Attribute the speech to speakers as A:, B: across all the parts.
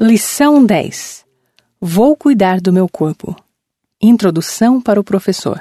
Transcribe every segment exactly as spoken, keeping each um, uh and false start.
A: Lição dez. Vou cuidar do meu corpo. Introdução para o professor.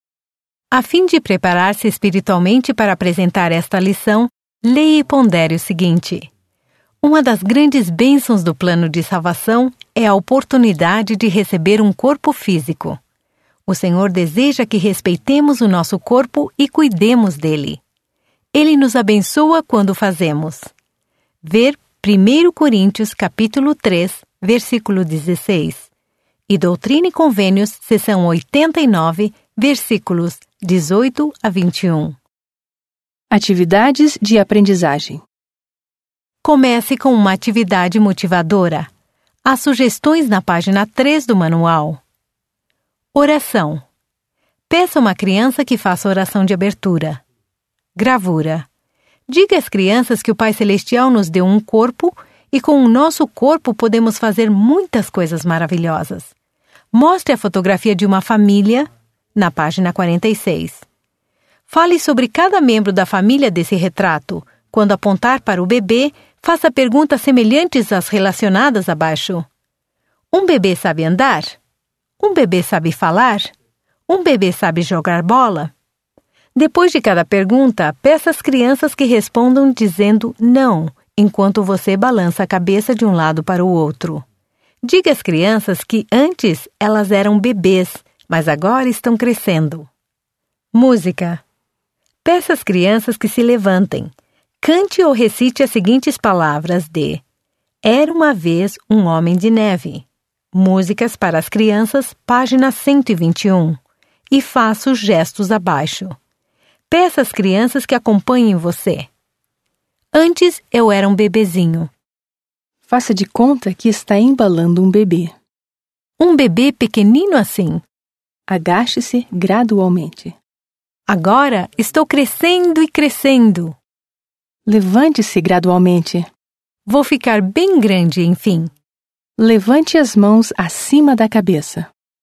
B: A fim de preparar-se espiritualmente para apresentar esta lição, leia e pondere o seguinte. Uma das grandes bênçãos do plano de salvação é a oportunidade de receber um corpo físico. O Senhor deseja que respeitemos o nosso corpo e cuidemos dele. Ele nos abençoa quando fazemos. Ver primeira Coríntios, capítulo três, versículo dezesseis. E Doutrina e Convênios, seção oitenta e nove, versículos dezoito a vinte e um.
A: Atividades de aprendizagem.
B: Comece com uma atividade motivadora. Há sugestões na página três do manual. Oração. Peça a uma criança que faça oração de abertura. Gravura. Diga às crianças que o Pai Celestial nos deu um corpo e com o nosso corpo podemos fazer muitas coisas maravilhosas. Mostre a fotografia de uma família na página quarenta e seis. Fale sobre cada membro da família desse retrato. Quando apontar para o bebê, faça perguntas semelhantes às relacionadas abaixo. Um bebê sabe andar? Um bebê sabe falar? Um bebê sabe jogar bola? Depois de cada pergunta, peça às crianças que respondam dizendo não, enquanto você balança a cabeça de um lado para o outro. Diga às crianças que antes elas eram bebês, mas agora estão crescendo. Música. Peça às crianças que se levantem. Cante ou recite as seguintes palavras de Era uma vez um homem de neve. Músicas para as crianças, página cento e vinte e um. E faça os gestos abaixo. Peça às crianças que acompanhem você. Antes eu era um bebezinho.
A: Faça de conta que está embalando um bebê.
B: Um bebê pequenino assim.
A: Agache-se gradualmente.
B: Agora estou crescendo e crescendo.
A: Levante-se gradualmente.
B: Vou ficar bem grande, enfim.
A: Levante as mãos acima da cabeça.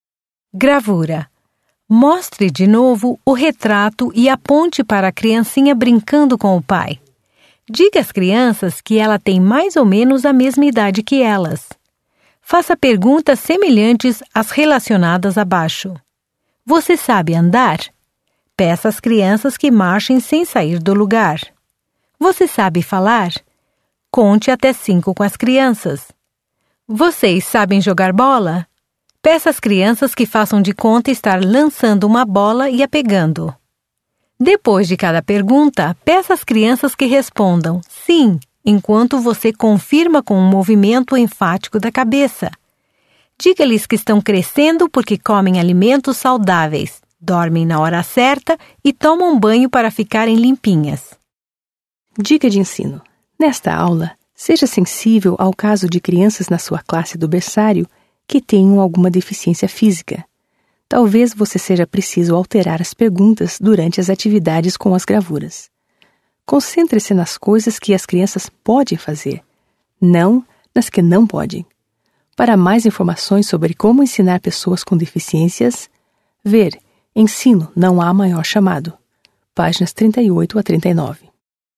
B: Gravura. Mostre de novo o retrato e aponte para a criancinha brincando com o pai. Diga às crianças que ela tem mais ou menos a mesma idade que elas. Faça perguntas semelhantes às relacionadas abaixo. Você sabe andar? Peça às crianças que marchem sem sair do lugar. Você sabe falar? Conte até cinco com as crianças. Vocês sabem jogar bola? Peça às crianças que façam de conta estar lançando uma bola e a pegando. Depois de cada pergunta, peça às crianças que respondam sim, enquanto você confirma com um movimento enfático da cabeça. Diga-lhes que estão crescendo porque comem alimentos saudáveis, dormem na hora certa e tomam banho para ficarem limpinhas.
A: Dica de ensino. Nesta aula, seja sensível ao caso de crianças na sua classe do berçário que tenham alguma deficiência física. Talvez você seja preciso alterar as perguntas durante as atividades com as gravuras. Concentre-se nas coisas que as crianças podem fazer, não nas que não podem. Para mais informações sobre como ensinar pessoas com deficiências, ver Ensino Não Há Maior Chamado, páginas trinta e oito a trinta e nove.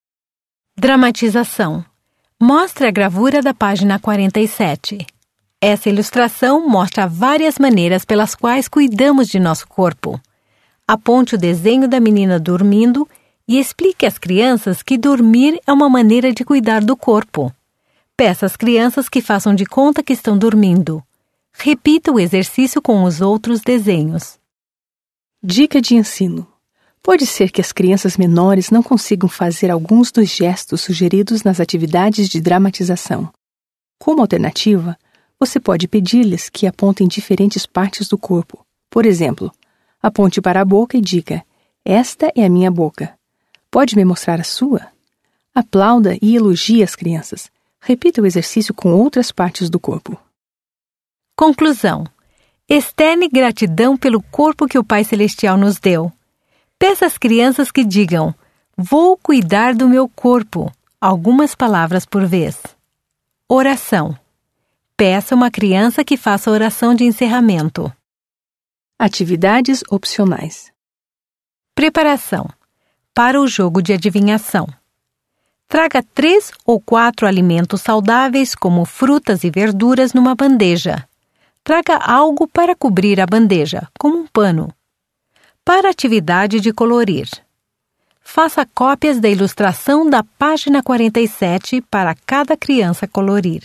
B: Dramatização. Mostre a gravura da página quarenta e sete. Essa ilustração mostra várias maneiras pelas quais cuidamos de nosso corpo. Aponte o desenho da menina dormindo e explique às crianças que dormir é uma maneira de cuidar do corpo. Peça às crianças que façam de conta que estão dormindo. Repita o exercício com os outros desenhos.
A: Dica de ensino. Pode ser que as crianças menores não consigam fazer alguns dos gestos sugeridos nas atividades de dramatização. Como alternativa, você pode pedir-lhes que apontem diferentes partes do corpo. Por exemplo, aponte para a boca e diga: esta é a minha boca. Pode me mostrar a sua? Aplauda e elogie as crianças. Repita o exercício com outras partes do corpo.
B: Conclusão. Externe gratidão pelo corpo que o Pai Celestial nos deu. Peça às crianças que digam: vou cuidar do meu corpo, algumas palavras por vez. Oração. Peça uma criança que faça oração de encerramento.
A: Atividades opcionais.
B: Preparação. Para o jogo de adivinhação. Traga três ou quatro alimentos saudáveis, como frutas e verduras, numa bandeja. Traga algo para cobrir a bandeja, como um pano. Para a atividade de colorir. Faça cópias da ilustração da página quarenta e sete para cada criança colorir.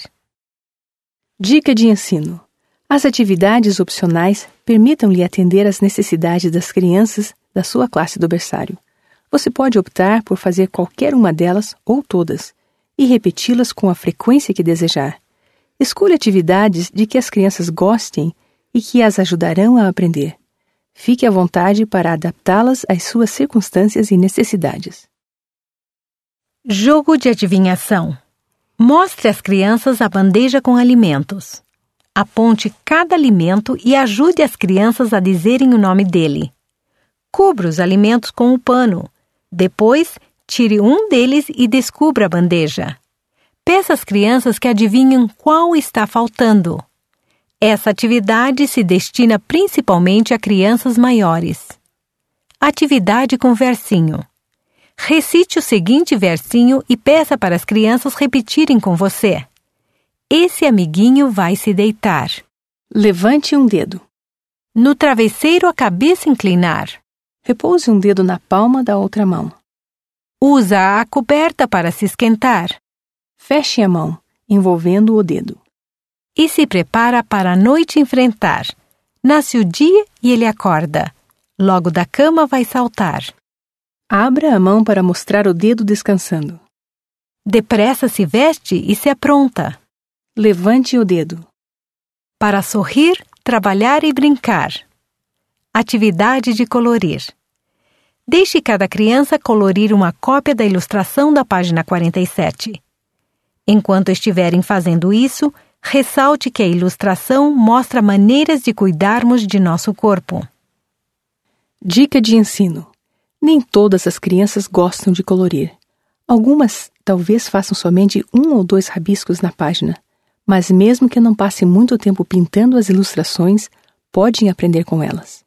A: Dica de ensino. As atividades opcionais permitam-lhe atender às necessidades das crianças da sua classe do berçário. Você pode optar por fazer qualquer uma delas ou todas e repeti-las com a frequência que desejar. Escolha atividades de que as crianças gostem e que as ajudarão a aprender. Fique à vontade para adaptá-las às suas circunstâncias e necessidades.
B: Jogo de adivinhação. Mostre às crianças a bandeja com alimentos. Aponte cada alimento e ajude as crianças a dizerem o nome dele. Cubra os alimentos com o pano. Depois, tire um deles e descubra a bandeja. Peça às crianças que adivinhem qual está faltando. Essa atividade se destina principalmente a crianças maiores. Atividade com versinho. Recite o seguinte versinho e peça para as crianças repetirem com você. Esse amiguinho vai se deitar.
A: Levante um dedo.
B: No travesseiro, a cabeça inclinar.
A: Repouse um dedo na palma da outra mão.
B: Usa a coberta para se esquentar.
A: Feche a mão, envolvendo o dedo.
B: E se prepara para a noite enfrentar. Nasce o dia e ele acorda. Logo da cama vai saltar.
A: Abra a mão para mostrar o dedo descansando.
B: Depressa se veste e se apronta.
A: Levante o dedo.
B: Para sorrir, trabalhar e brincar. Atividade de colorir. Deixe cada criança colorir uma cópia da ilustração da página quarenta e sete. Enquanto estiverem fazendo isso, ressalte que a ilustração mostra maneiras de cuidarmos de nosso corpo.
A: Dica de ensino. Nem todas as crianças gostam de colorir. Algumas talvez façam somente um ou dois rabiscos na página, mas mesmo que não passe muito tempo pintando as ilustrações, podem aprender com elas.